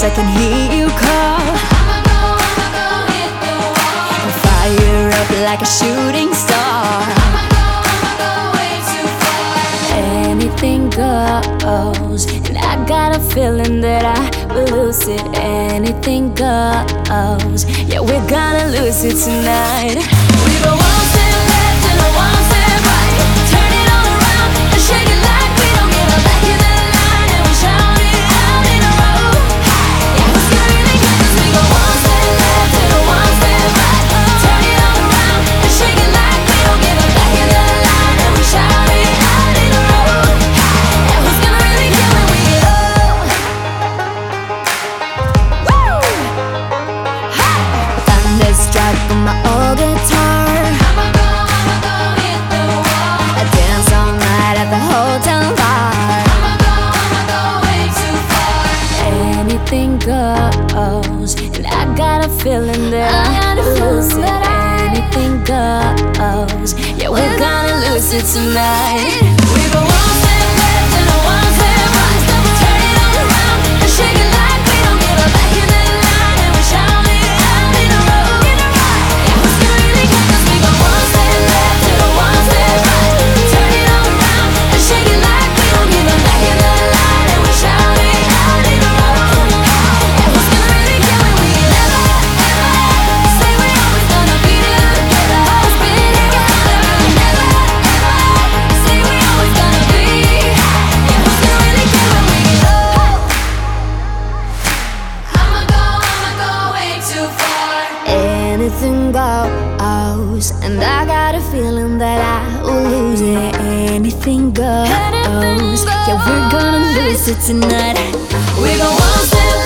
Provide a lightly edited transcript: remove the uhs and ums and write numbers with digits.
I can hear you call. I'ma go hit the wall. And fire up like a shooting star. I'ma go way too far. Anything goes, and I got a feeling that I will lose it. Anything goes, yeah, we're gonna lose it tonight. We go one step left and a one step right. Turn it all around and shake it like we don't give a back in the line, and we shout it out in a row. Yeah, who's gonna really care? 'Cause we go one step left and a one step right. Turn it all around and shake it like we don't give a back in the line, and we shout it out in a row. Yeah, who's gonna really care when we get up? Woo! Thunderstruck on my old guitar. I'ma go hit the wall. I dance all night at the hotel bar. I'ma go way too far. Anything goes, and I got a feeling that I got a will lose feeling it. that Anything goes, yeah, we're gonna lose it tonight. We go one step left and a one step right. Turn it all around and shake it like we don't give a back in the line, and we shout it out in a row. Yeah, who's gonna really care? 'Cause we go one step left and a one step right. Turn it all around and shake it like we don't give a back in the line, and we shout it out in a row. Yeah, who's gonna really care when we never ever say we always gonna be together? Always be together. Never ever say we always gonna be. Yeah, who's gonna really care when we get up? I'ma go way too far. Anything goes, and I got a feeling that I will lose it. Anything goes, yeah, we're gonna lose it tonight. We go one step